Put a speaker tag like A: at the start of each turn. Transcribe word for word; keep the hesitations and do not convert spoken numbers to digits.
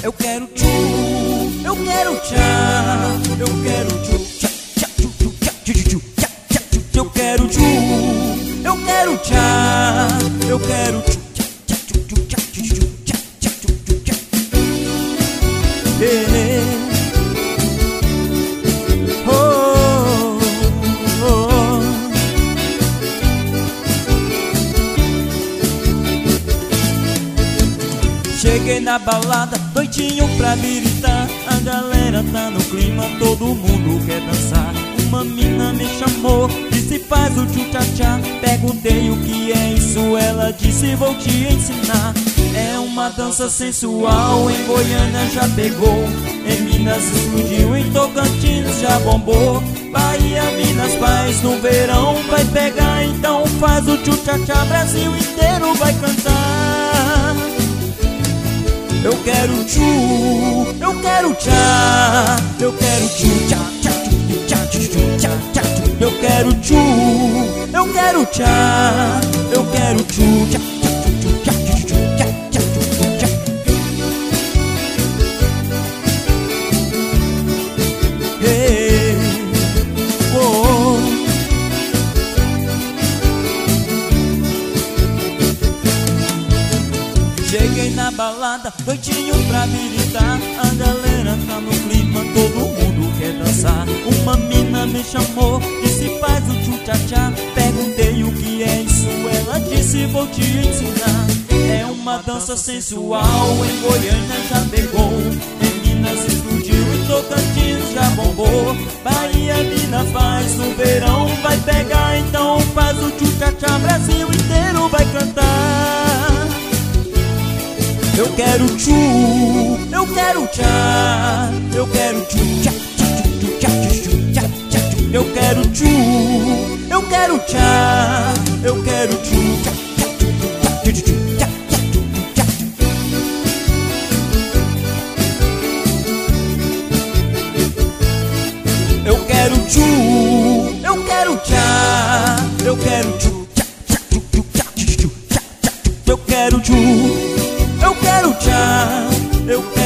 A: Eu quero tchu, eu quero tchá, eu quero tchu, tchá, tchá, tchu, tchu, tchá, tchu, tchu, tchá, tchá, tchu. Eu quero tchu, eu quero tchá, eu quero tchu, tchá, tchá, tchu, tchu, tchá, tchu, tchu, tchá, tchá, tchu, tchu, tchá. Hey. Oh, oh, oh. Cheguei na balada, doidinho pra gritar. A galera tá no clima, todo mundo quer dançar. Uma mina me chamou, disse faz o tchu-tchá-tchá. Perguntei o que é isso, ela disse vou te ensinar. É uma dança sensual, em Goiânia já pegou. Em Minas explodiu, em Tocantins já bombou. Bahia, Minas faz no verão, vai pegar então faz o tchu-tchá-tchá. Brasil inteiro vai cantar. Eu quero tchu, eu quero tchá, eu quero tchu, tchá, tchá, tchu, tchá, tchu, tchu, tchá, tchá, tchu. Eu quero tchu, eu quero tchá, eu quero tchu, tchá, tchá, tchu, tchá, tchu, tchu, tchá, tchá, tchu, tchá. Hey, oh. Cheguei na balada, doidinho pra militar. A galera tá no clima, todo mundo quer dançar. Uma mina me chamou, disse faz o tchu-tchá-tchá. Perguntei o que é isso, ela disse vou te ensinar. É uma dança sensual, em Goiânia já pegou. Em Minas explodiu, em Tocantins já bombou. Bahia, Minas faz no verão, vai pegar então faz o tchu-tchá-tchá. Brasil inteiro vai cantar. Eu quero tchu, eu quero tchá, eu quero tchu, tchá, tchá, tchu, tchá, tchu, tchá, tchá, tchu. Eu quero tchu, eu quero tchá, eu quero tchu, tchá, tchá, tchu, tchu, tchá, tchá, tchu, tchá. Eu quero tchu, eu quero tchá, eu quero tchu, tchá, tchá, tchu, tchá, tchu, tchá, tchá, tchu. Eu quero tchu, eu quero tchá, eu quero